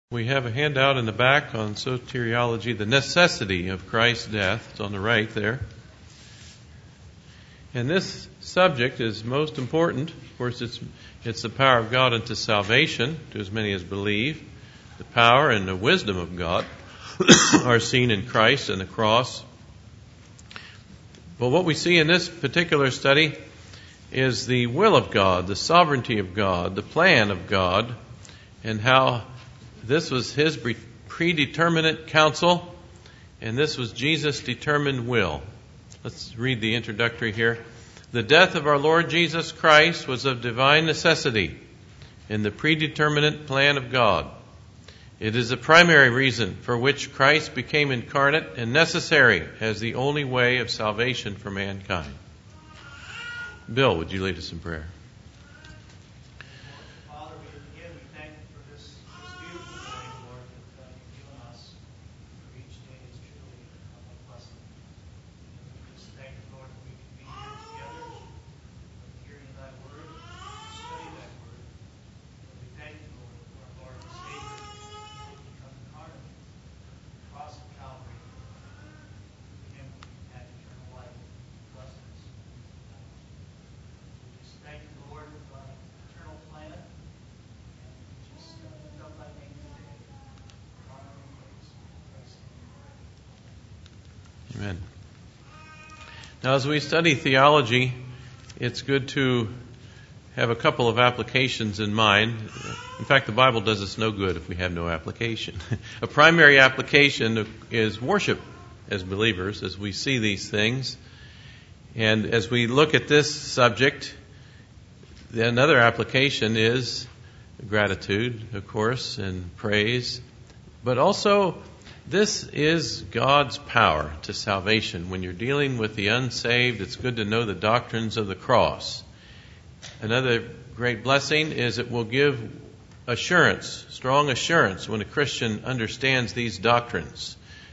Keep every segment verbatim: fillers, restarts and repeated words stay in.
We have a handout in the back on soteriology, the necessity of Christ's death. It's on the right there. And this subject is most important. Of course, it's it's the power of God unto salvation to as many as believe. The power and the wisdom of God are seen in Christ and the cross. But what we see in this particular study is the will of God, the sovereignty of God, the plan of God, and how this was His predeterminate counsel, and this was Jesus' determined will. Let's read the introductory here. The death of our Lord Jesus Christ was of divine necessity in the predeterminate plan of God. It is the primary reason for which Christ became incarnate and necessary as the only way of salvation for mankind. Bill, would you lead us in prayer? Amen. Now, as we study theology, it's good to have a couple of applications in mind. In fact, the Bible does us no good if we have no application. A primary application is worship as believers, as we see these things. And as we look at this subject, another application is gratitude, of course, and praise, but also this is God's power to salvation. When you're dealing with the unsaved, it's good to know the doctrines of the cross. Another great blessing is it will give assurance, strong assurance, when a Christian understands these doctrines.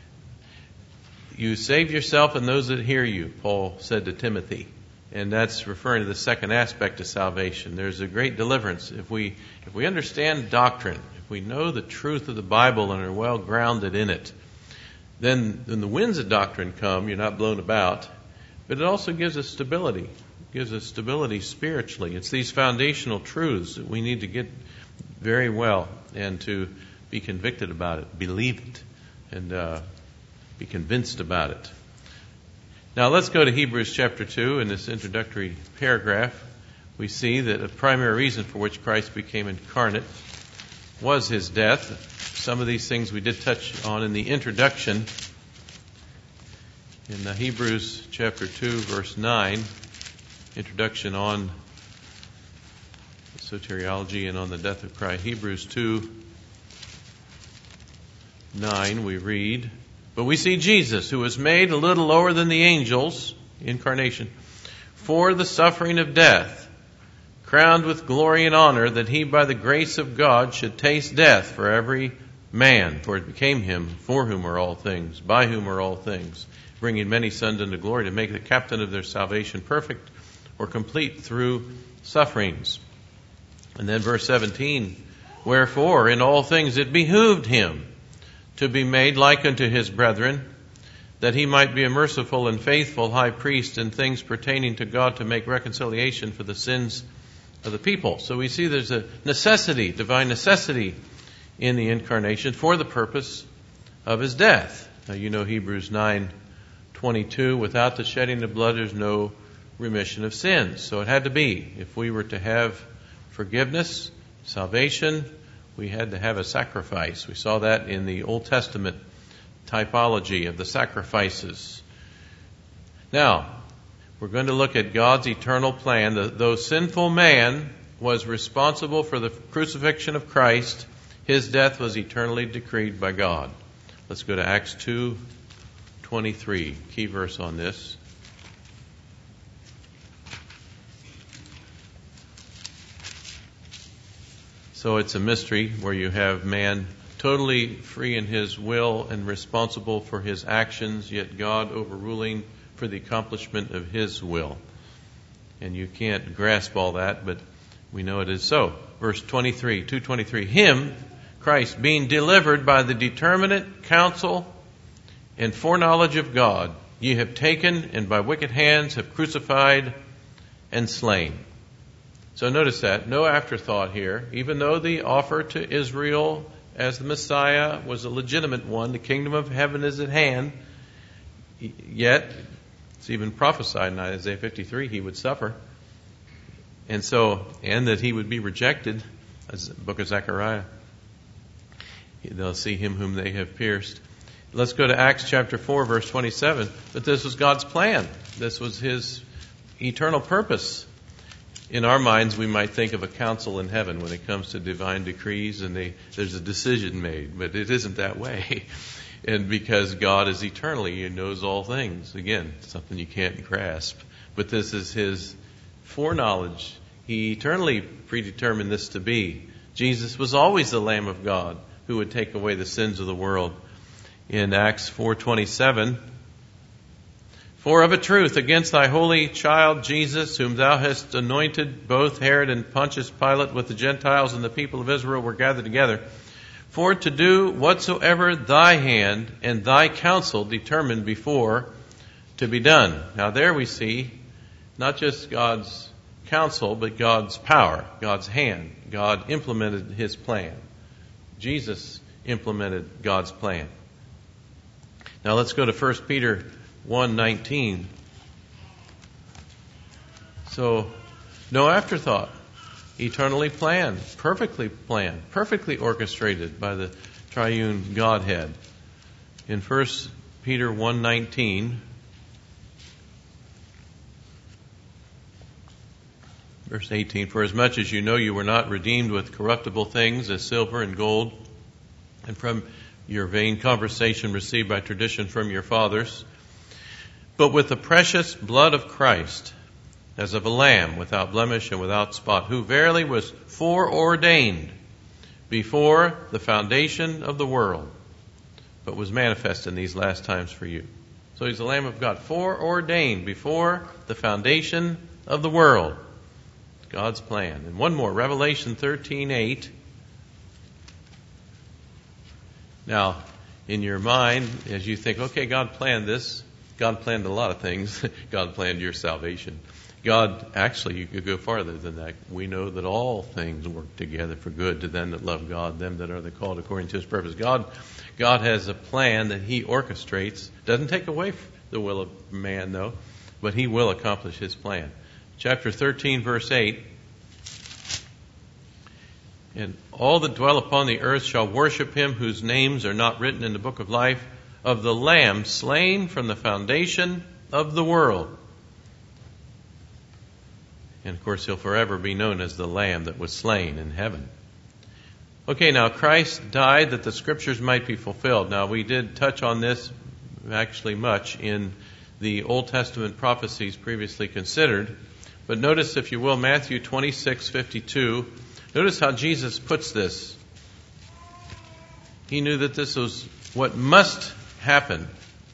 You save yourself and those that hear you, Paul said to Timothy. And that's referring to the second aspect of salvation. There's a great deliverance. If we if we understand doctrine, if we know the truth of the Bible and are well grounded in it, then when the winds of doctrine come, you're not blown about. But it also gives us stability. It gives us stability spiritually. It's these foundational truths that we need to get very well and to be convicted about it, believe it, and uh, be convinced about it. Now let's go to Hebrews chapter two. In this introductory paragraph, we see that a primary reason for which Christ became incarnate was His death. Some of these things we did touch on in the introduction. In the Hebrews chapter two, verse nine, introduction on soteriology and on the death of Christ. Hebrews two, nine, we read, "But we see Jesus, who was made a little lower than the angels," incarnation, "for the suffering of death, crowned with glory and honor, that He by the grace of God should taste death for every man. For it became Him, for whom are all things, by whom are all things, bringing many sons into glory, to make the captain of their salvation perfect or complete through sufferings." And then verse seventeen, "Wherefore in all things it behooved Him to be made like unto His brethren, that He might be a merciful and faithful high priest in things pertaining to God, to make reconciliation for the sins of the people." So we see there's a necessity, divine necessity, in the incarnation for the purpose of His death. Now you know Hebrews nine twenty-two, "Without the shedding of blood there's no remission of sins." So it had to be. If we were to have forgiveness, salvation, we had to have a sacrifice. We saw that in the Old Testament typology of the sacrifices. Now, we're going to look at God's eternal plan. Though sinful man was responsible for the crucifixion of Christ, His death was eternally decreed by God. Let's go to Acts two twenty-three, key verse on this. So it's a mystery where you have man totally free in his will and responsible for his actions, yet God overruling for the accomplishment of His will. And you can't grasp all that, but we know it is so. Verse twenty-three, two twenty-three, "Him Christ, being delivered by the determinate counsel and foreknowledge of God, ye have taken and by wicked hands have crucified and slain. So notice that, no afterthought here. Even though the offer to Israel as the Messiah was a legitimate one, the kingdom of heaven is at hand, yet it's even prophesied in Isaiah fifty-three he would suffer. And so, and that he would be rejected, as the book of Zechariah. They'll see him whom they have pierced. Let's go to Acts chapter four, verse twenty-seven. But this was God's plan. This was his eternal purpose. In our minds, we might think of a council in heaven when it comes to divine decrees, and they, there's a decision made. But it isn't that way. And because God is eternally, he knows all things. Again, something you can't grasp. But this is his foreknowledge. He eternally predetermined this to be. Jesus was always the Lamb of God who would take away the sins of the world. In Acts four twenty-seven, for of a truth against thy holy child Jesus, whom thou hast anointed, both Herod and Pontius Pilate with the Gentiles and the people of Israel were gathered together, for to do whatsoever thy hand and thy counsel determined before to be done. Now there we see not just God's counsel, but God's power, God's hand. God implemented his plan. Jesus implemented God's plan. Now let's go to First Peter one nineteen. So, no afterthought. Eternally planned, perfectly planned, perfectly orchestrated by the triune Godhead. In First Peter one nineteen, verse eighteen, for as much as you know you were not redeemed with corruptible things as silver and gold, and from your vain conversation received by tradition from your fathers, but with the precious blood of Christ, as of a lamb without blemish and without spot, who verily was foreordained before the foundation of the world, but was manifest in these last times for you. So he's the Lamb of God, foreordained before the foundation of the world. God's plan. And one more, Revelation thirteen eight. Now, in your mind, as you think, okay, God planned this. God planned a lot of things. God planned your salvation. God, actually, you could go farther than that. We know that all things work together for good to them that love God, them that are the called according to his purpose. God, God has a plan that he orchestrates. Doesn't take away the will of man, though, but he will accomplish his plan. Chapter thirteen, verse eight. And all that dwell upon the earth shall worship him whose names are not written in the book of life of the Lamb slain from the foundation of the world. And of course he'll forever be known as the Lamb that was slain in heaven. Okay, now Christ died that the scriptures might be fulfilled. Now we did touch on this actually much in the Old Testament prophecies previously considered. But notice, if you will, Matthew twenty-six fifty-two. Notice how Jesus puts this. He knew that this was what must happen.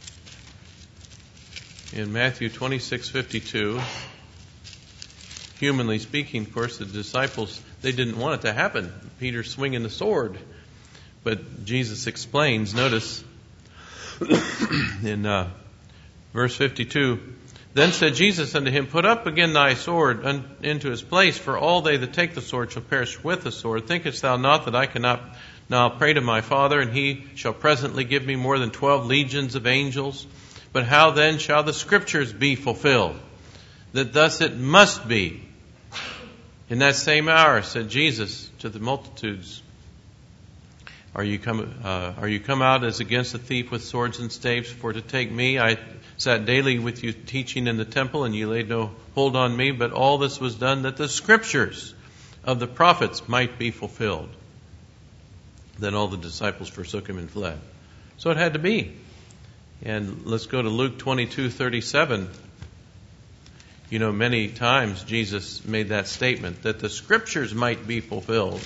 In Matthew twenty-six fifty-two, humanly speaking, of course, the disciples, they didn't want it to happen. Peter swinging the sword. But Jesus explains, notice, in uh, verse fifty-two, then said Jesus unto him, put up again thy sword un- into his place, for all they that take the sword shall perish with the sword. Thinkest thou not that I cannot now pray to my Father, and he shall presently give me more than twelve legions of angels? But how then shall the scriptures be fulfilled? That thus it must be. In that same hour said Jesus to the multitudes, Are you come, uh, are you come out as against a thief with swords and staves? For to take me, I sat daily with you teaching in the temple, and you laid no hold on me. But all this was done that the scriptures of the prophets might be fulfilled. Then all the disciples forsook him and fled. So it had to be. And let's go to Luke twenty-two thirty-seven. You know, many times Jesus made that statement, that the scriptures might be fulfilled.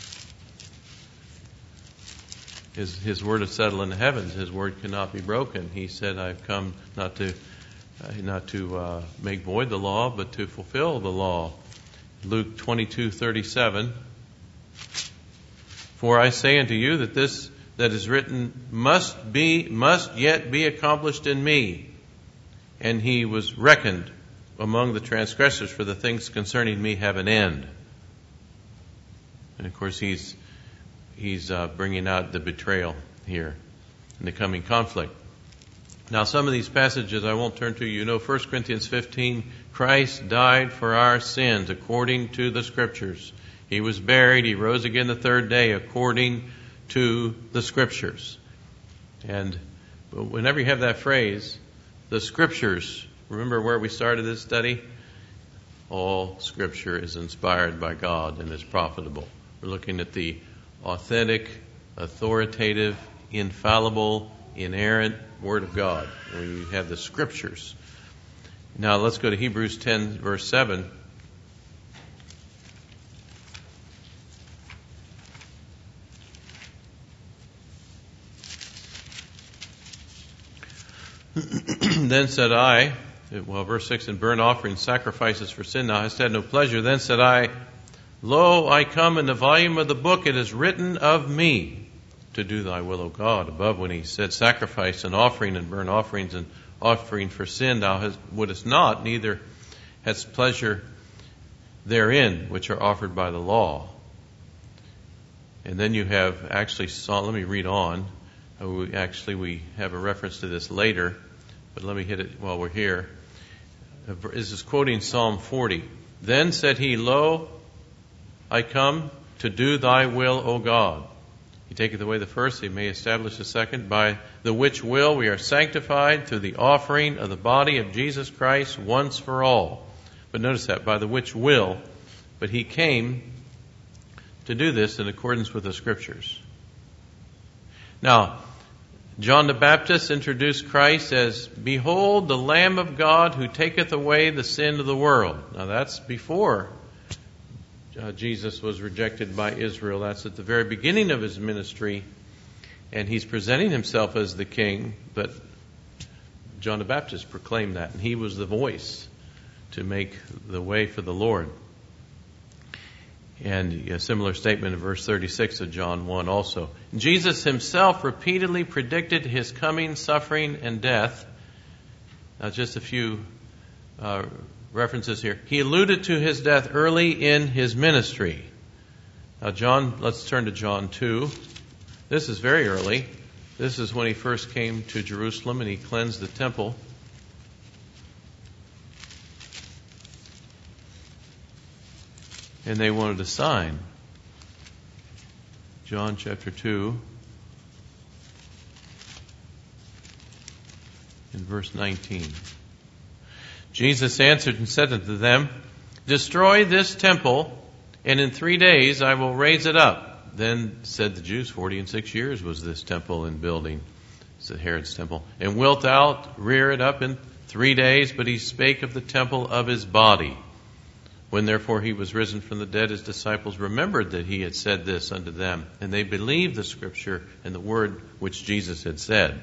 His, his word is settled in the heavens. His word cannot be broken. He said, I've come not to uh, not to uh, make void the law, but to fulfill the law. Luke twenty-two thirty-seven. For I say unto you that this that is written must be, must yet be accomplished in me. And he was reckoned among the transgressors, for the things concerning me have an end. And of course he's, he's uh, bringing out the betrayal here in the coming conflict. Now some of these passages I won't turn to. You know, First Corinthians fifteen, Christ died for our sins according to the Scriptures. He was buried, he rose again the third day according to the Scriptures. And whenever you have that phrase, the Scriptures, remember where we started this study? All Scripture is inspired by God and is profitable. We're looking at the authentic, authoritative, infallible, inerrant Word of God. When you have the Scriptures. Now let's go to Hebrews ten, verse seven. Then said I, well, verse six, in burnt offerings, sacrifices for sin, thou hast had no pleasure. Then said I, Lo, I come, in the volume of the book it is written of me, to do thy will, O God. Above, when he said sacrifice and offering and burnt offerings and offering for sin, thou hast, wouldest not, neither hast pleasure therein, which are offered by the law. And then you have actually, let me read on. We, actually, we have a reference to this later, but let me hit it while we're here. This is quoting Psalm forty. Then said he, Lo, I come to do thy will, O God. He taketh away the first, he may establish the second, by the which will we are sanctified through the offering of the body of Jesus Christ once for all. But notice that, by the which will, but he came to do this in accordance with the Scriptures. Now, John the Baptist introduced Christ as, Behold the Lamb of God who taketh away the sin of the world. Now that's before uh, Jesus was rejected by Israel. That's at the very beginning of his ministry. And he's presenting himself as the king, but John the Baptist proclaimed that. And he was the voice to make the way for the Lord. And a similar statement in verse thirty-six of John one also. Jesus himself repeatedly predicted his coming suffering and death. Now just a few uh, references here. He alluded to his death early in his ministry. Now John, let's turn to John two. This is very early. This is when he first came to Jerusalem and he cleansed the temple. And they wanted a sign. John chapter two, in verse nineteen. Jesus answered and said unto them, Destroy this temple, and in three days I will raise it up. Then said the Jews, Forty and six years was this temple in building. It's Herod's temple. And wilt thou rear it up in three days? But he spake of the temple of his body. When therefore he was risen from the dead, his disciples remembered that he had said this unto them, and they believed the Scripture and the word which Jesus had said.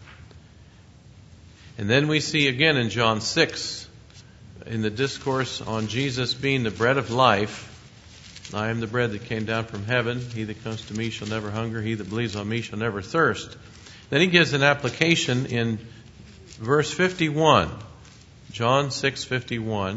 And then we see again in John six, in the discourse on Jesus being the bread of life, I am the bread that came down from heaven. He that comes to me shall never hunger. He that believes on me shall never thirst. Then he gives an application in verse fifty-one. John six fifty-one.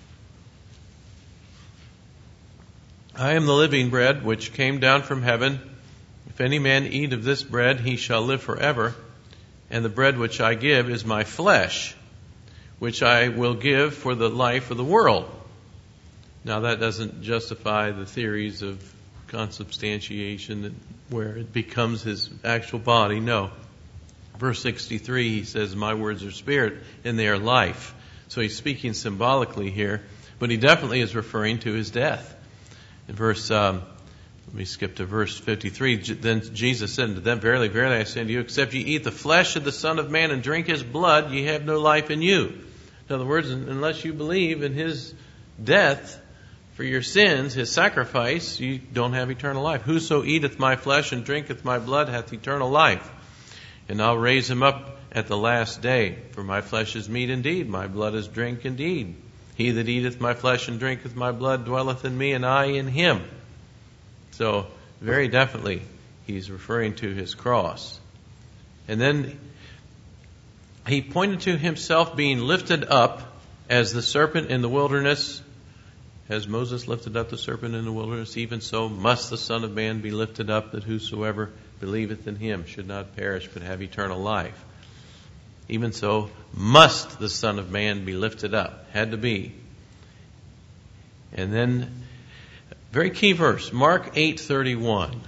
I am the living bread which came down from heaven. If any man eat of this bread, he shall live forever. And the bread which I give is my flesh, which I will give for the life of the world. Now that doesn't justify the theories of consubstantiation where it becomes his actual body. No. Verse sixty-three, he says, My words are spirit and they are life. So he's speaking symbolically here, but he definitely is referring to his death. In verse, um, let me skip to verse fifty-three. Then Jesus said unto them, Verily, verily, I say unto you, except ye eat the flesh of the Son of Man and drink his blood, ye have no life in you. In other words, unless you believe in his death for your sins, his sacrifice, you don't have eternal life. Whoso eateth my flesh and drinketh my blood hath eternal life. And I'll raise him up at the last day. For my flesh is meat indeed, my blood is drink indeed. He that eateth my flesh and drinketh my blood dwelleth in me, and I in him. So very definitely he's referring to his cross. And then he pointed to himself being lifted up as the serpent in the wilderness. As Moses lifted up the serpent in the wilderness, even so must the Son of Man be lifted up, that whosoever believeth in him should not perish but have eternal life. Even so must the Son of Man be lifted up. Had to be. And then, very key verse, Mark eight thirty-one.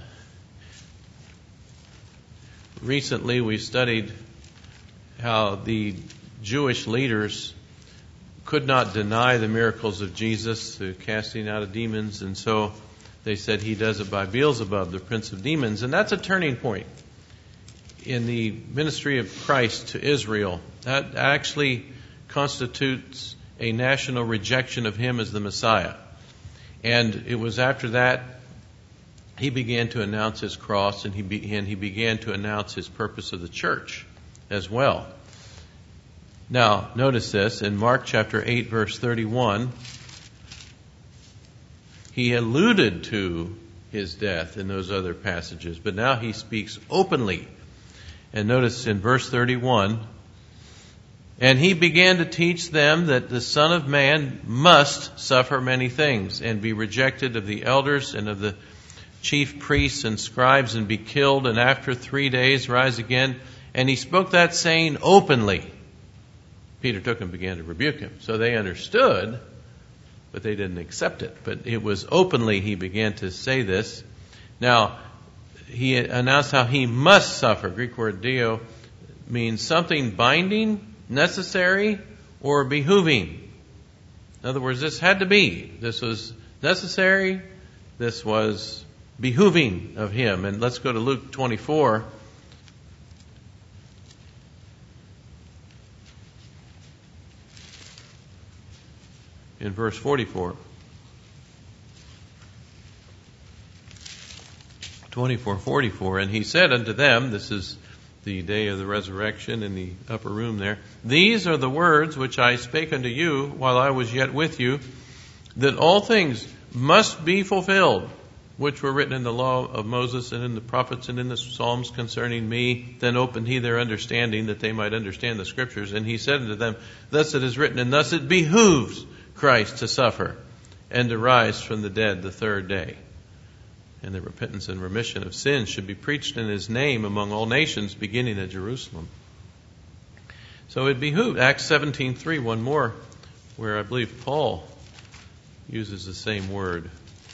Recently we studied how the Jewish leaders could not deny the miracles of Jesus, the casting out of demons, and so they said he does it by Beelzebub, the prince of demons. And that's a turning point in the ministry of Christ to Israel. That actually constitutes a national rejection of him as the Messiah. And it was after that he began to announce his cross, and he, be, and he began to announce his purpose of the church as well. Now, notice this, in Mark chapter eight, verse thirty-one, he alluded to his death in those other passages, but now he speaks openly. And notice in verse thirty-one, and he began to teach them that the Son of Man must suffer many things, and be rejected of the elders and of the chief priests and scribes, and be killed, and after three days rise again. And he spoke that saying openly. Peter took and began to rebuke him. So they understood, but they didn't accept it. But it was openly he began to say this. Now, he announced how he must suffer. Greek word dio means something binding, necessary, or behooving. In other words, this had to be. This was necessary. This was behooving of him. And let's go to Luke twenty-four. In verse forty-four. twenty-four forty-four. And he said unto them, this is the day of the resurrection in the upper room there, these are the words which I spake unto you while I was yet with you, that all things must be fulfilled, which were written in the law of Moses and in the prophets and in the Psalms concerning me. Then opened he their understanding, that they might understand the Scriptures. And he said unto them, thus it is written, and thus it behooves Christ to suffer and to rise from the dead the third day. And the repentance and remission of sins should be preached in his name among all nations, beginning at Jerusalem. So it behooved. Acts seventeen three, one more, where I believe Paul uses the same word,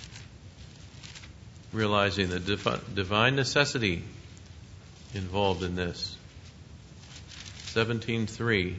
realizing the divine necessity involved in this. seventeen three.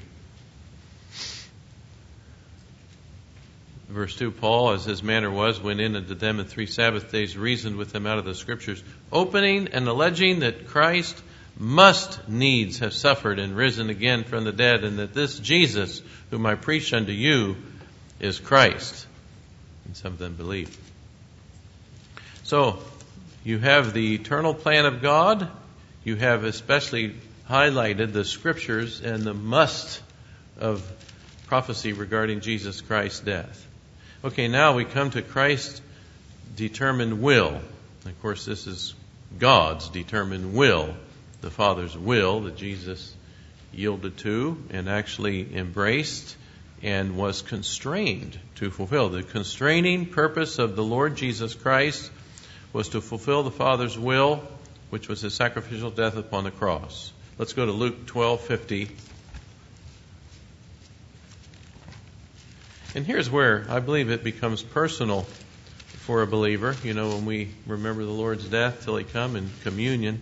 Verse two, Paul, as his manner was, went in unto them in three Sabbath days, reasoned with them out of the Scriptures, opening and alleging that Christ must needs have suffered and risen again from the dead, and that this Jesus, whom I preach unto you, is Christ. And some of them believed. So, you have the eternal plan of God. You have especially highlighted the Scriptures and the must of prophecy regarding Jesus Christ's death. Okay, now we come to Christ's determined will. Of course, this is God's determined will, the Father's will that Jesus yielded to and actually embraced and was constrained to fulfill. The constraining purpose of the Lord Jesus Christ was to fulfill the Father's will, which was his sacrificial death upon the cross. Let's go to Luke twelve fifty. And here's where I believe it becomes personal for a believer. You know, when we remember the Lord's death till he come in communion.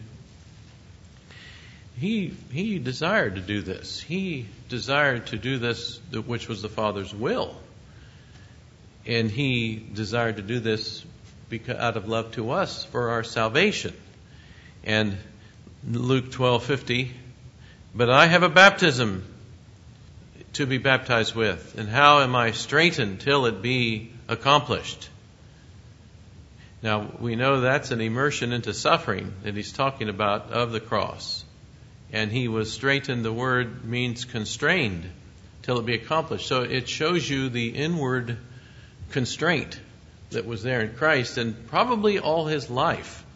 He he desired to do this. He desired to do this, which was the Father's will. And he desired to do this because, out of love to us for our salvation. And Luke twelve fifty, but I have a baptism to be baptized with, and how am I straitened till it be accomplished? Now, we know that's an immersion into suffering that he's talking about of the cross. And he was straitened, the word means constrained till it be accomplished. So it shows you the inward constraint that was there in Christ, and probably all his life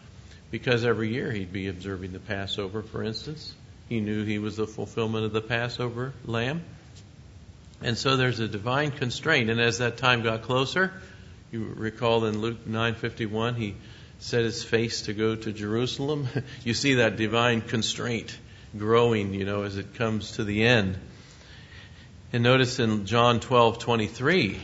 because every year he'd be observing the Passover, for instance. He knew he was the fulfillment of the Passover lamb. And so there's a divine constraint. And as that time got closer, you recall in Luke nine fifty-one, he set his face to go to Jerusalem. You see that divine constraint growing, you know, as it comes to the end. And notice in John twelve twenty-three,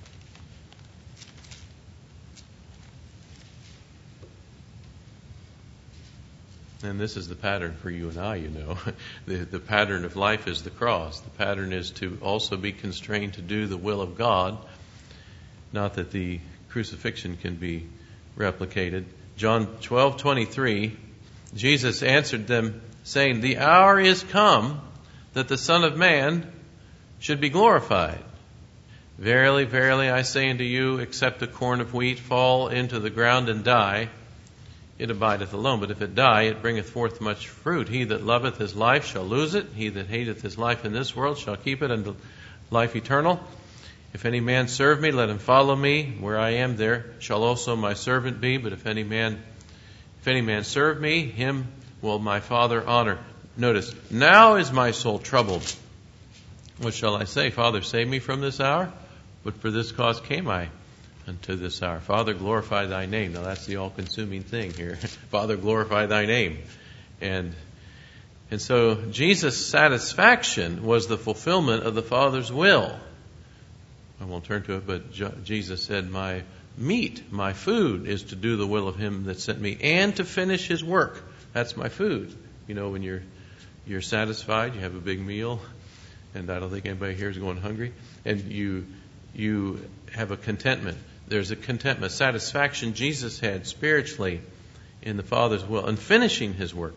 and this is the pattern for you and I, you know. The, the pattern of life is the cross. The pattern is to also be constrained to do the will of God. Not that the crucifixion can be replicated. John twelve twenty-three, Jesus answered them, saying, "The hour is come that the Son of Man should be glorified. Verily, verily, I say unto you, except a corn of wheat fall into the ground and die, it abideth alone. But if it die, it bringeth forth much fruit. He that loveth his life shall lose it. He that hateth his life in this world shall keep it unto life eternal. If any man serve me, let him follow me. Where I am, there shall also my servant be. But if any man, if any man serve me, him will my Father honor." Notice, now is my soul troubled. What shall I say? Father, save me from this hour. But for this cause came I unto this hour. Father, glorify thy name. Now that's the all-consuming thing here. Father, glorify thy name. And and so Jesus' satisfaction was the fulfillment of the Father's will. I won't turn to it, but Jesus said, "My meat, my food is to do the will of him that sent me and to finish his work." That's my food. You know, when you're you're satisfied, you have a big meal, and I don't think anybody here is going hungry, and you you have a contentment. There's a contentment, satisfaction Jesus had spiritually in the Father's will and finishing his work.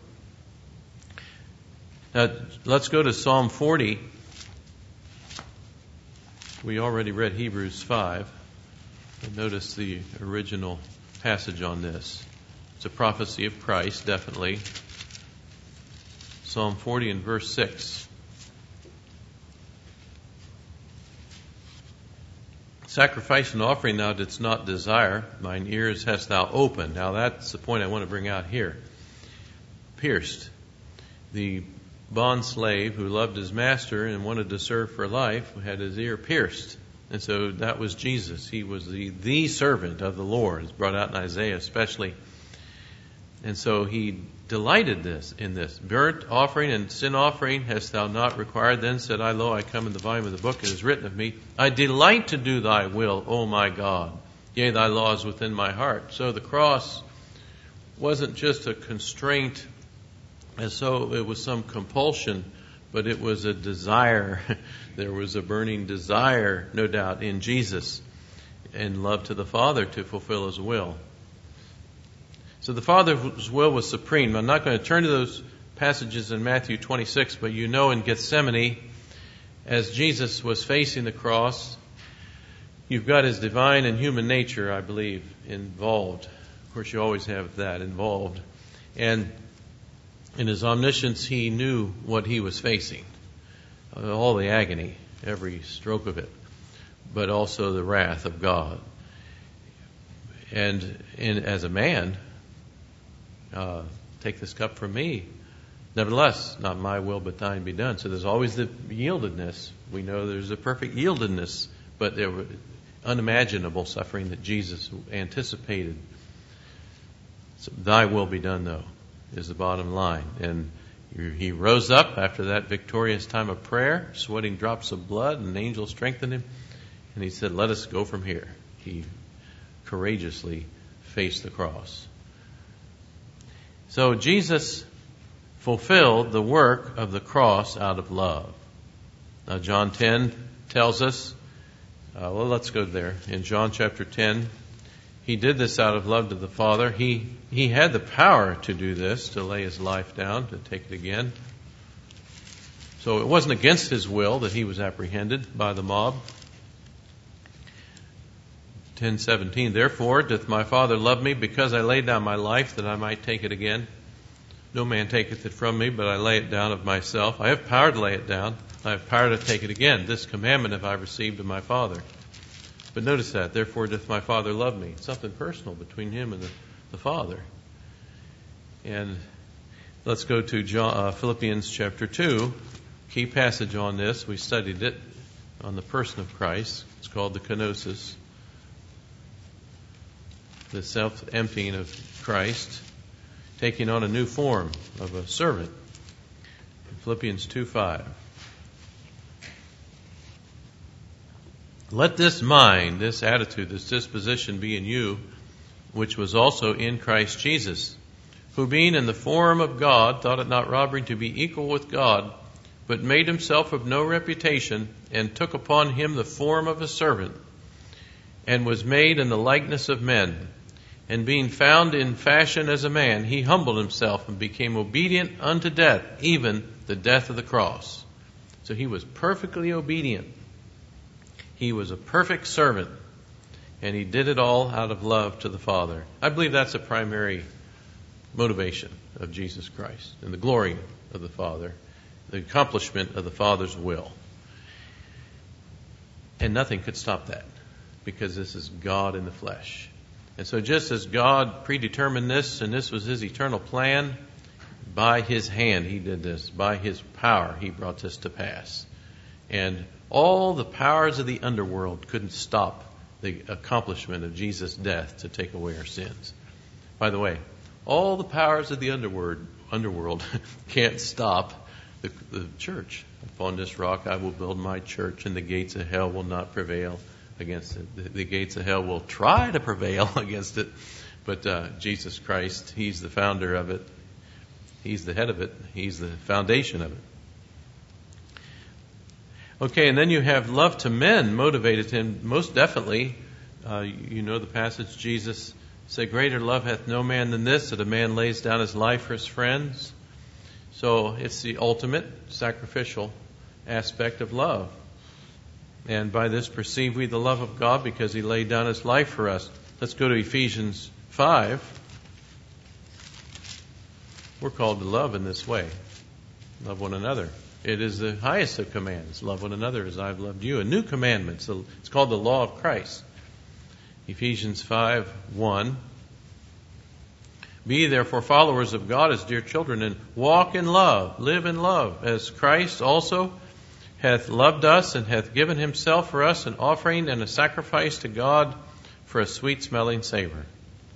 Now, let's go to Psalm forty. We already read Hebrews five. But notice the original passage on this. It's a prophecy of Christ, definitely. Psalm forty and verse six. "Sacrifice and offering thou didst not desire, mine ears hast thou opened." Now that's the point I want to bring out here. Pierced. The bond slave who loved his master and wanted to serve for life had his ear pierced. And so that was Jesus. He was the, the servant of the Lord. It's brought out in Isaiah especially. And so he delighted this in this. "Burnt offering and sin offering hast thou not required. Then said I, Lo, I come in the volume of the book. It is written of me, I delight to do thy will, O my God. Yea, thy law is within my heart." So the cross wasn't just a constraint as though it was some compulsion, but it was a desire. There was a burning desire, no doubt, in Jesus and love to the Father to fulfill his will. So the Father's will was supreme. I'm not going to turn to those passages in Matthew twenty-six, but you know in Gethsemane, as Jesus was facing the cross, you've got his divine and human nature, I believe, involved. Of course, you always have that involved. And in his omniscience, he knew what he was facing. All the agony, every stroke of it, but also the wrath of God. And in, as a man, uh, take this cup from me. Nevertheless, not my will, but thine be done. So there's always the yieldedness. We know there's a perfect yieldedness, but there was unimaginable suffering that Jesus anticipated. So thy will be done, though, is the bottom line. And he rose up after that victorious time of prayer, sweating drops of blood, and an angel strengthened him. And he said, "Let us go from here." He courageously faced the cross. So Jesus fulfilled the work of the cross out of love. Now John ten tells us, uh, well, let's go there. In John chapter ten, he did this out of love to the Father. He he had the power to do this, to lay his life down, to take it again. So it wasn't against his will that he was apprehended by the mob. ten seventeen, "Therefore doth my Father love me, because I laid down my life, that I might take it again. No man taketh it from me, but I lay it down of myself. I have power to lay it down. I have power to take it again. This commandment have I received of my Father." But notice that, "Therefore doth my Father love me." It's something personal between him and the, the Father. And let's go to John, uh, Philippians chapter two. Key passage on this. We studied it on the person of Christ. It's called the kenosis, the self-emptying of Christ, taking on a new form of a servant. Philippians two five. Let this mind, this attitude, this disposition be in you, which was also in Christ Jesus, who being in the form of God, thought it not robbery to be equal with God, but made himself of no reputation, and took upon him the form of a servant, and was made in the likeness of men. And being found in fashion as a man, he humbled himself and became obedient unto death, even the death of the cross. So he was perfectly obedient. He was a perfect servant, and he did it all out of love to the Father. I believe that's a primary motivation of Jesus Christ, and the glory of the Father, the accomplishment of the Father's will. And nothing could stop that, because this is God in the flesh. And so just as God predetermined this, and this was his eternal plan, by his hand he did this. By his power he brought this to pass. And all the powers of the underworld couldn't stop the accomplishment of Jesus' death to take away our sins. By the way, all the powers of the underworld, underworld can't stop the, the church. Upon this rock I will build my church, and the gates of hell will not prevail against it. The, the gates of hell will try to prevail against it, but uh, Jesus Christ, he's the founder of it. He's the head of it. He's the foundation of it. Okay, and then you have love to men motivated him most definitely. Uh, you know the passage, Jesus said, greater love hath no man than this, that a man lays down his life for his friends. So it's the ultimate sacrificial aspect of love. And by this perceive we the love of God, because he laid down his life for us. Let's go to Ephesians five. We're called to love in this way. Love one another. It is the highest of commands. Love one another as I've loved you. A new commandment. So it's called the law of Christ. Ephesians five one. Be therefore followers of God as dear children, and walk in love, live in love, as Christ also hath loved us, and hath given himself for us an offering and a sacrifice to God for a sweet-smelling savor.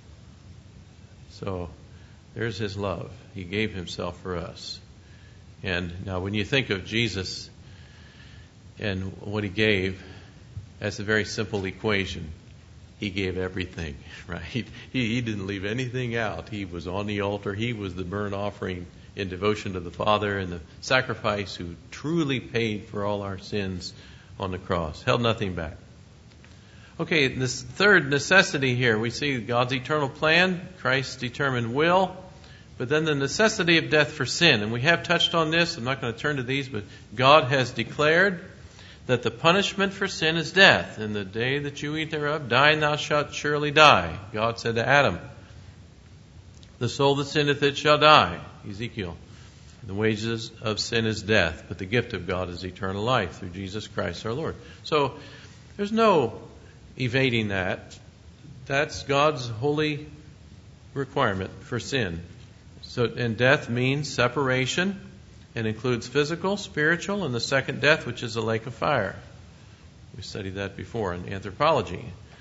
So there's his love. He gave himself for us. And now when you think of Jesus and what he gave, that's a very simple equation. He gave everything, right? He, he didn't leave anything out. He was on the altar. He was the burnt offering in devotion to the Father, and the sacrifice who truly paid for all our sins on the cross. Held nothing back. Okay, this third necessity here, we see God's eternal plan, Christ's determined will, but then the necessity of death for sin. And we have touched on this. I'm not going to turn to these, but God has declared that the punishment for sin is death. In the day that you eat thereof, dying thou shalt surely die. God said to Adam, the soul that sinneth, it shall die. Ezekiel. The wages of sin is death, but the gift of God is eternal life through Jesus Christ our Lord. So there's no evading that. That's God's holy requirement for sin. So, and death means separation, and includes physical, spiritual, and the second death, which is a lake of fire. We studied that before in anthropology.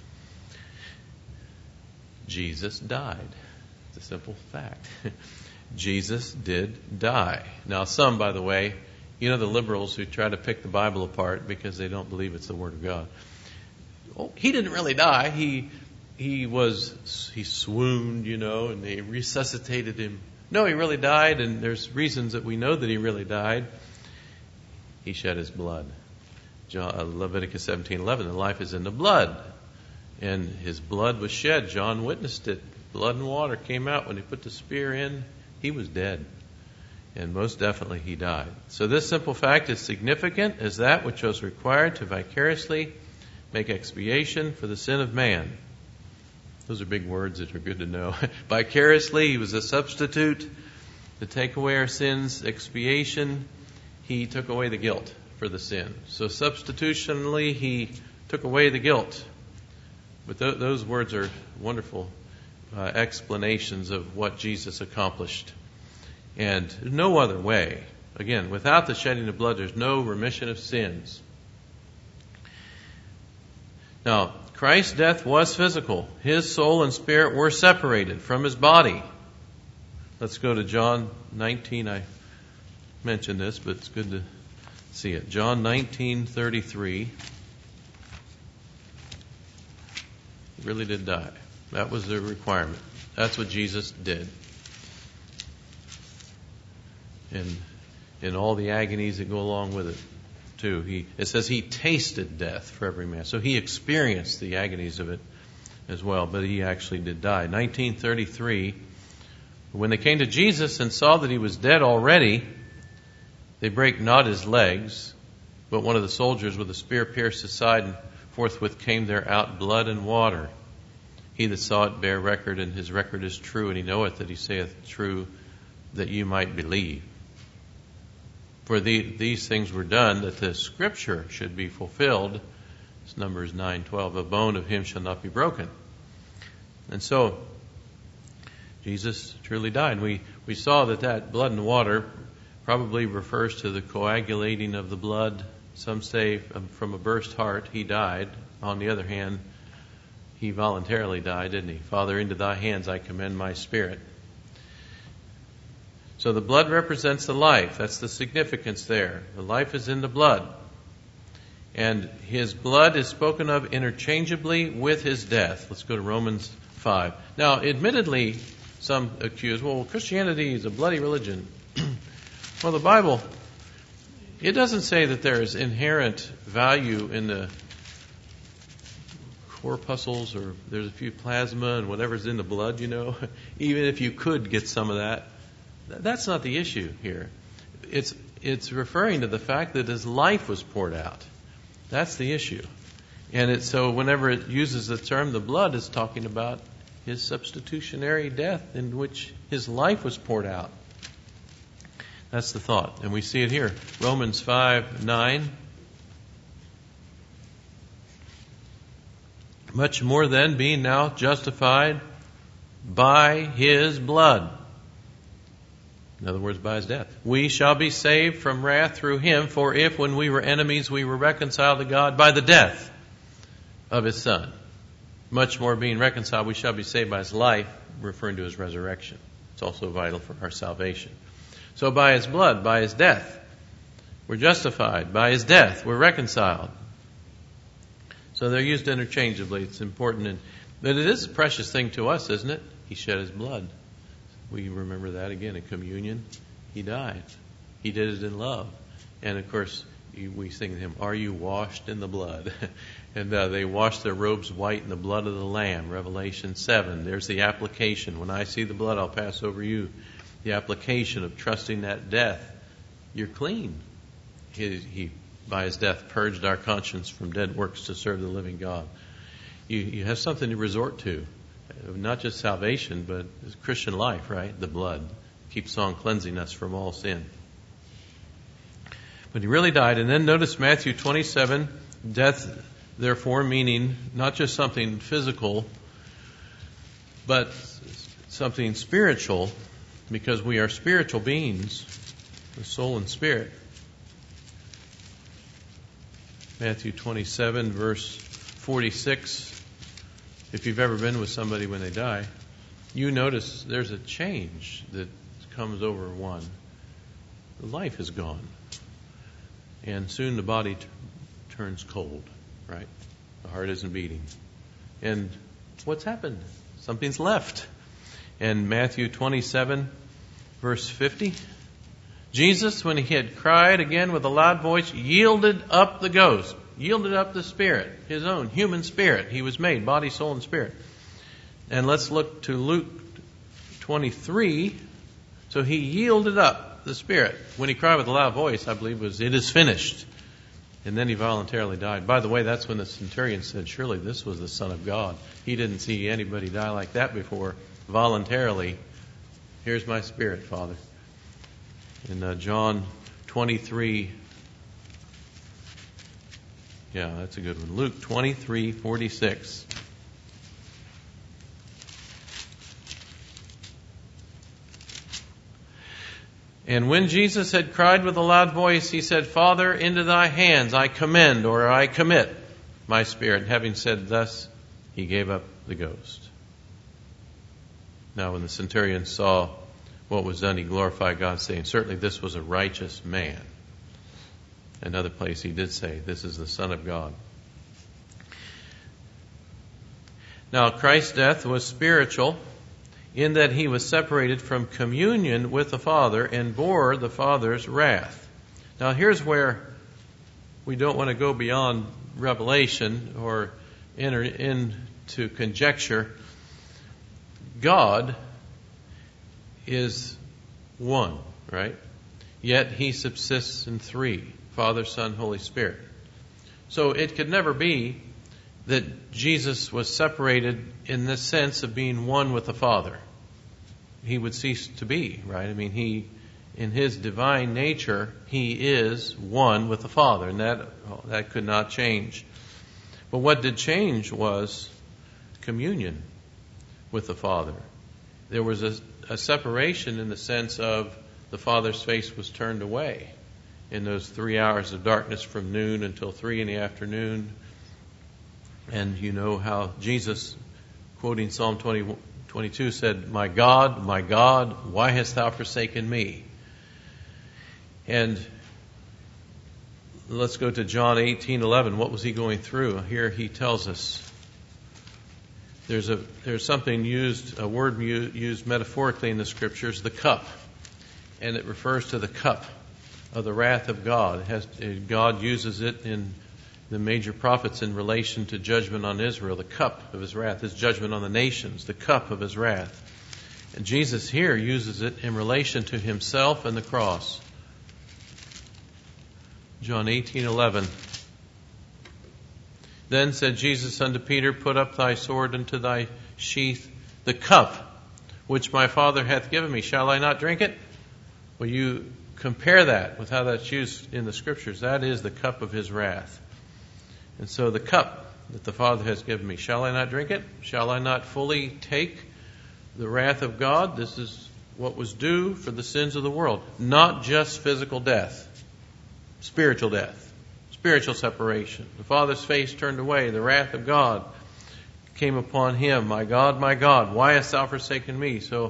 Jesus died. It's a simple fact. Jesus did die. Now, some, by the way, you know the liberals who try to pick the Bible apart because they don't believe it's the Word of God. Oh, he didn't really die. He he was he swooned, you know, and they resuscitated him. No, he really died, and there's reasons that we know that he really died. He shed his blood. John, uh, Leviticus seventeen eleven, the life is in the blood. And his blood was shed. John witnessed it. Blood and water came out when he put the spear in. He was dead. And most definitely he died. So this simple fact is significant as that which was required to vicariously make expiation for the sin of man. Those are big words that are good to know. Vicariously, he was a substitute to take away our sins. Expiation, he took away the guilt for the sin. So substitutionally, he took away the guilt. But th- those words are wonderful uh, explanations of what Jesus accomplished. And no other way. Again, without the shedding of blood, there's no remission of sins. Now, Christ's death was physical. His soul and spirit were separated from his body. Let's go to John nineteen. I mentioned this, but it's good to see it. John nineteen thirty-three. He really did die. That was the requirement. That's what Jesus did. And in all the agonies that go along with it, too. He, it says he tasted death for every man. So he experienced the agonies of it as well, but he actually did die. nineteen thirty-three, when they came to Jesus and saw that he was dead already, they brake not his legs, but one of the soldiers with a spear pierced his side, and forthwith came there out blood and water. He that saw it bare record, and his record is true, and he knoweth that he saith true, that you might believe. For the, these things were done, that the Scripture should be fulfilled. It's Numbers nine twelve. A bone of him shall not be broken. And so, Jesus truly died. We, we saw that that blood and water probably refers to the coagulating of the blood. Some say from a burst heart he died. On the other hand, he voluntarily died, didn't he? Father, into thy hands I commend my spirit. So the blood represents the life. That's the significance there. The life is in the blood. And his blood is spoken of interchangeably with his death. Let's go to Romans five. Now, admittedly, some accuse, well, Christianity is a bloody religion. Well, the Bible, it doesn't say that there is inherent value in the corpuscles, or there's a few plasma and whatever's in the blood, you know. Even if you could get some of that. That's not the issue here. It's it's referring to the fact that his life was poured out. That's the issue. And it's, so whenever it uses the term the blood, it's talking about his substitutionary death in which his life was poured out. That's the thought. And we see it here. Romans five nine. Much more then, being now justified by his blood. In other words, by his death. We shall be saved from wrath through him, for if when we were enemies we were reconciled to God by the death of his Son, much more being reconciled we shall be saved by his life, referring to his resurrection. It's also vital for our salvation. So by his blood, by his death, we're justified. By his death, we're reconciled. So they're used interchangeably. It's important. And, but it is a precious thing to us, isn't it? He shed his blood. We remember that again in communion. He died. He did it in love. And of course, we sing to him, are you washed in the blood? and uh, they washed their robes white in the blood of the Lamb. Revelation seven. There's the application. When I see the blood, I'll pass over you. The application of trusting that death. You're clean. He, he by his death, purged our conscience from dead works to serve the living God. You, you have something to resort to. Not just salvation, but Christian life, right? The blood keeps on cleansing us from all sin. But he really died. And then notice Matthew twenty-seven, death, therefore, meaning not just something physical, but something spiritual, because we are spiritual beings, the soul and spirit. Matthew twenty-seven, verse forty-six. If you've ever been with somebody when they die, you notice there's a change that comes over one. The life is gone. And soon the body t- turns cold, right? The heart isn't beating. And what's happened? Something's left. And Matthew twenty-seven, verse fifty, Jesus, when he had cried again with a loud voice, yielded up the ghost. Yielded up the spirit, his own human spirit. He was made, body, soul, and spirit. And let's look to Luke twenty-three. So he yielded up the spirit. When he cried with a loud voice, I believe was, it is finished. And then he voluntarily died. By the way, that's when the centurion said, surely this was the Son of God. He didn't see anybody die like that before. Voluntarily, here's my spirit, Father. In uh, John twenty-three, yeah, that's a good one. Luke twenty-three forty-six. And when Jesus had cried with a loud voice, he said, Father, into thy hands I commend, or I commit my spirit. And having said thus, he gave up the ghost. Now when the centurion saw what was done, he glorified God, saying, certainly this was a righteous man. Another place he did say, this is the Son of God. Now Christ's death was spiritual, in that he was separated from communion with the Father and bore the Father's wrath. Now here's where we don't want to go beyond revelation or enter into conjecture. God is one, right? Yet he subsists in three, Father, Son, Holy Spirit. So it could never be that Jesus was separated in this sense of being one with the Father. He would cease to be, right? I mean, he, in his divine nature, he is one with the Father, and that that could not change. But what did change was communion with the Father. There was a, a separation in the sense of the Father's face was turned away in those three hours of darkness from noon until three in the afternoon. And you know how Jesus, quoting Psalm twenty, twenty-two, said, My God, my God, why hast thou forsaken me? And let's go to John eighteen eleven. What was he going through? Here he tells us. There's a there's something used, a word used metaphorically in the Scriptures, the cup. And it refers to the cup of the wrath of God. It has, God uses it in the major prophets in relation to judgment on Israel, the cup of his wrath, his judgment on the nations, the cup of his wrath. And Jesus here uses it in relation to himself and the cross. John eighteen eleven. Then said Jesus unto Peter, Put up thy sword into thy sheath. The cup which my Father hath given me, shall I not drink it? Well, you compare that with how that's used in the Scriptures. That is the cup of his wrath. And so the cup that the Father has given me, shall I not drink it? Shall I not fully take the wrath of God? This is what was due for the sins of the world. Not just physical death, spiritual death, spiritual separation. The Father's face turned away. The wrath of God came upon him. My God, my God, why hast thou forsaken me? So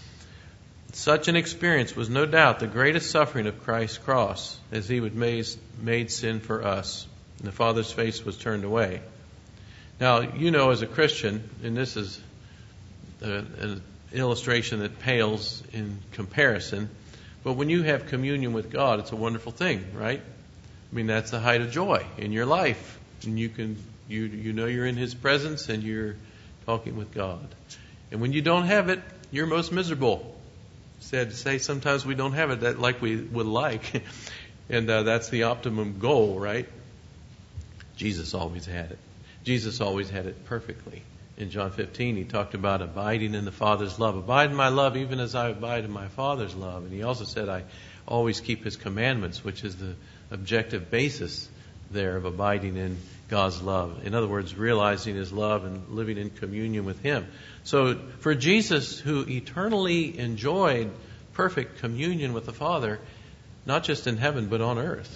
such an experience was no doubt the greatest suffering of Christ's cross, as he would made, made sin for us. And the Father's face was turned away. Now, you know as a Christian, and this is a, an illustration that pales in comparison, but when you have communion with God, it's a wonderful thing, right? I mean, that's the height of joy in your life. And you can, you you know you're in his presence and you're talking with God. And when you don't have it, you're most miserable. Sad to say, sometimes we don't have it that like we would like. And uh, that's the optimum goal, right? Jesus always had it. Jesus always had it perfectly. In John fifteen, he talked about abiding in the Father's love. Abide in my love even as I abide in my Father's love. And he also said, I always keep his commandments, which is the objective basis there of abiding in God's love. In other words, realizing his love and living in communion with him. So for Jesus, who eternally enjoyed perfect communion with the Father, not just in heaven but on earth,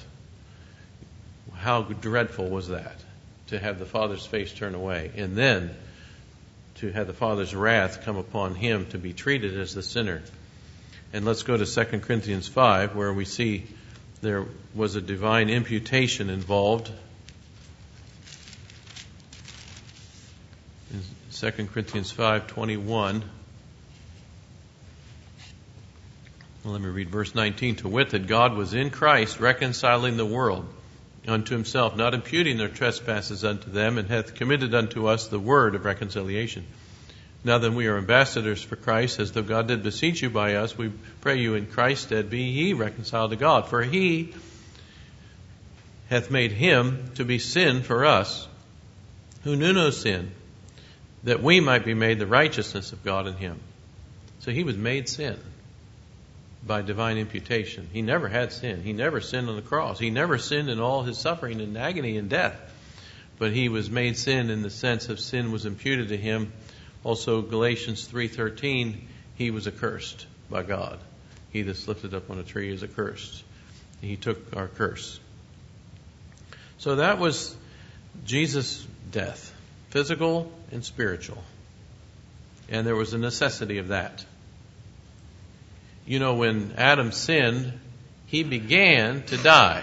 how dreadful was that? To have the Father's face turn away, and then to have the Father's wrath come upon him to be treated as the sinner. And let's go to Second Corinthians five, where we see there was a divine imputation involved. In Second Corinthians five twenty-one. Well, let me read verse nineteen. To wit, that God was in Christ reconciling the world unto himself, not imputing their trespasses unto them, and hath committed unto us the word of reconciliation. Now then, we are ambassadors for Christ, as though God did beseech you by us. We pray you in Christ's stead, be ye reconciled to God. For he hath made him to be sin for us, who knew no sin, that we might be made the righteousness of God in him. So he was made sin by divine imputation. He never had sin. He never sinned on the cross. He never sinned in all his suffering and agony and death. But he was made sin in the sense of sin was imputed to him. Also, Galatians three thirteen, he was accursed by God. He that's lifted up on a tree is accursed. He took our curse. So that was Jesus' death, physical and spiritual. And there was a necessity of that. You know, when Adam sinned, he began to die.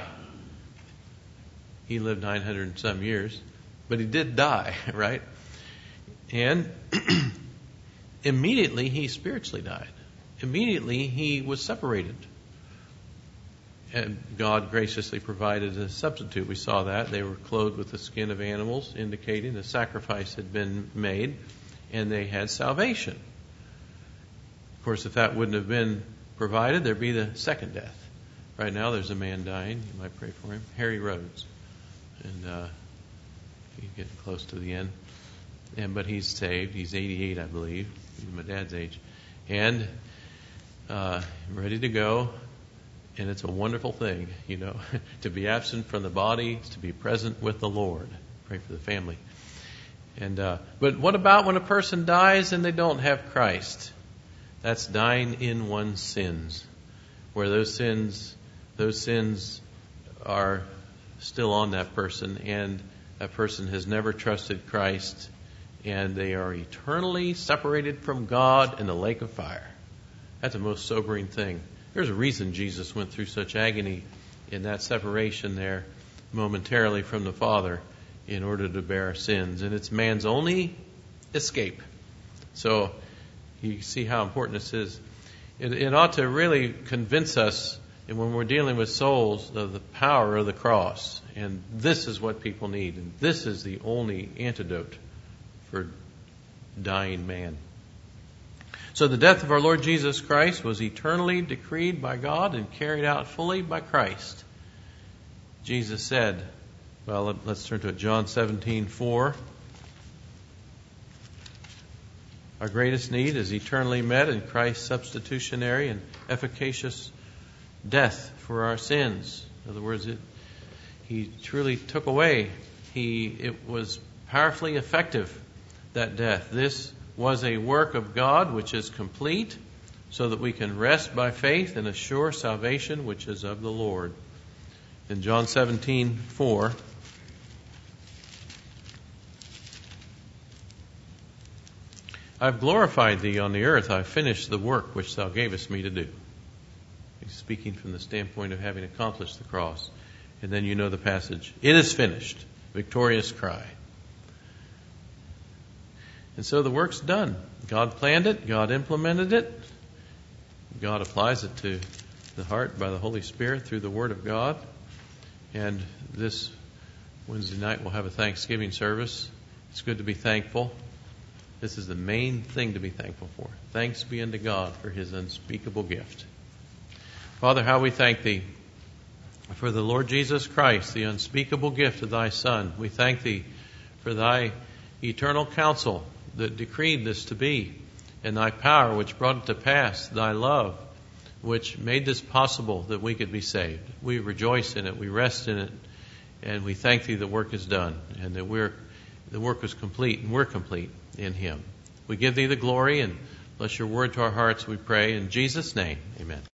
He lived nine hundred and some years, but he did die, right? And immediately he spiritually died. Immediately he was separated. And God graciously provided a substitute. We saw that. They were clothed with the skin of animals, indicating the sacrifice had been made, and they had salvation. Of course, if that wouldn't have been provided, there'd be the second death. Right now there's a man dying. You might pray for him. Harry Rhodes. And uh, he's getting close to the end. And But he's saved. He's eighty-eight, I believe. He's my dad's age. And uh, ready to go. And it's a wonderful thing, you know, to be absent from the body, to be present with the Lord. Pray for the family. And uh, but what about when a person dies and they don't have Christ? That's dying in one's sins, where those sins, those sins are still on that person, and that person has never trusted Christ, and they are eternally separated from God in the lake of fire. That's the most sobering thing. There's a reason Jesus went through such agony in that separation there momentarily from the Father in order to bear our sins. And it's man's only escape. So you see how important this is. It, it ought to really convince us, and when we're dealing with souls, of the power of the cross. And this is what people need. And this is the only antidote for dying man. So the death of our Lord Jesus Christ was eternally decreed by God and carried out fully by Christ. Jesus said, well, let's turn to it, John seventeen four. Our greatest need is eternally met in Christ's substitutionary and efficacious death for our sins. In other words, it, He truly took away. He it was powerfully effective, that death. This was a work of God which is complete, so that we can rest by faith and assure salvation which is of the Lord. In John seventeen four, I've glorified thee on the earth, I've finished the work which thou gavest me to do. He's speaking from the standpoint of having accomplished the cross. And then you know the passage. It is finished. Victorious cry. And so the work's done. God planned it. God implemented it. God applies it to the heart by the Holy Spirit through the Word of God. And this Wednesday night we'll have a Thanksgiving service. It's good to be thankful. This is the main thing to be thankful for. Thanks be unto God for His unspeakable gift. Father, how we thank Thee for the Lord Jesus Christ, the unspeakable gift of Thy Son. We thank Thee for Thy eternal counsel that decreed this to be, and Thy power which brought it to pass, Thy love which made this possible that we could be saved. We rejoice in it, we rest in it, and we thank Thee the work is done, and that we're the work was complete, and we're complete in Him. We give Thee the glory, and bless Your word to our hearts, we pray. In Jesus' name, amen.